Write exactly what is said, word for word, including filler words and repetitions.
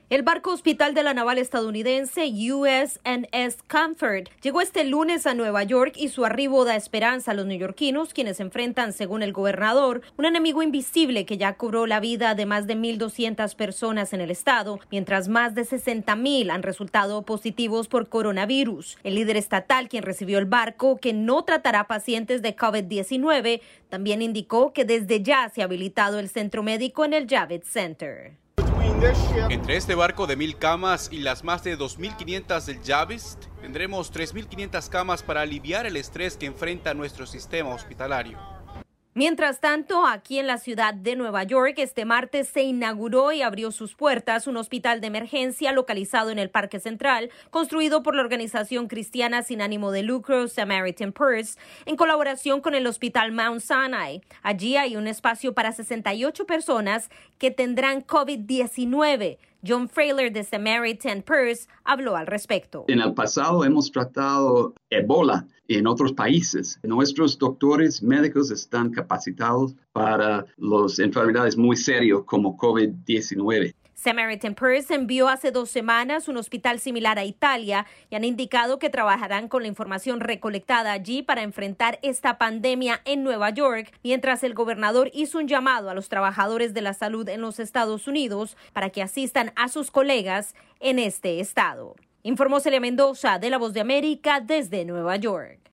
El barco hospital de la naval estadounidense U S N S Comfort llegó este lunes a Nueva York y su arribo da esperanza a los neoyorquinos, quienes enfrentan, según el gobernador, un enemigo invisible que ya cobró la vida de más de mil doscientas personas en el estado, mientras más de sesenta mil han resultado positivos por coronavirus. El líder estatal, quien recibió el barco, que no tratará pacientes de COVID diecinueve, también indicó que desde ya se ha habilitado el centro médico en el Javits Center. Entre este barco de mil camas y las más de dos mil quinientas del Javits, tendremos tres mil quinientas camas para aliviar el estrés que enfrenta nuestro sistema hospitalario. Mientras tanto, aquí en la ciudad de Nueva York, este martes se inauguró y abrió sus puertas un hospital de emergencia localizado en el Parque Central, construido por la organización cristiana sin ánimo de lucro Samaritan Purse, en colaboración con el Hospital Mount Sinai. Allí hay un espacio para sesenta y ocho personas que tendrán COVID diecinueve. John Frailer de Samaritan Purse habló al respecto. En el pasado hemos tratado Ebola en otros países. Nuestros doctores médicos están capacitados para las enfermedades muy serias como COVID diecinueve. Samaritan Purse envió hace dos semanas un hospital similar a Italia y han indicado que trabajarán con la información recolectada allí para enfrentar esta pandemia en Nueva York, mientras el gobernador hizo un llamado a los trabajadores de la salud en los Estados Unidos para que asistan a sus colegas en este estado. Informó Celia Mendoza de La Voz de América desde Nueva York.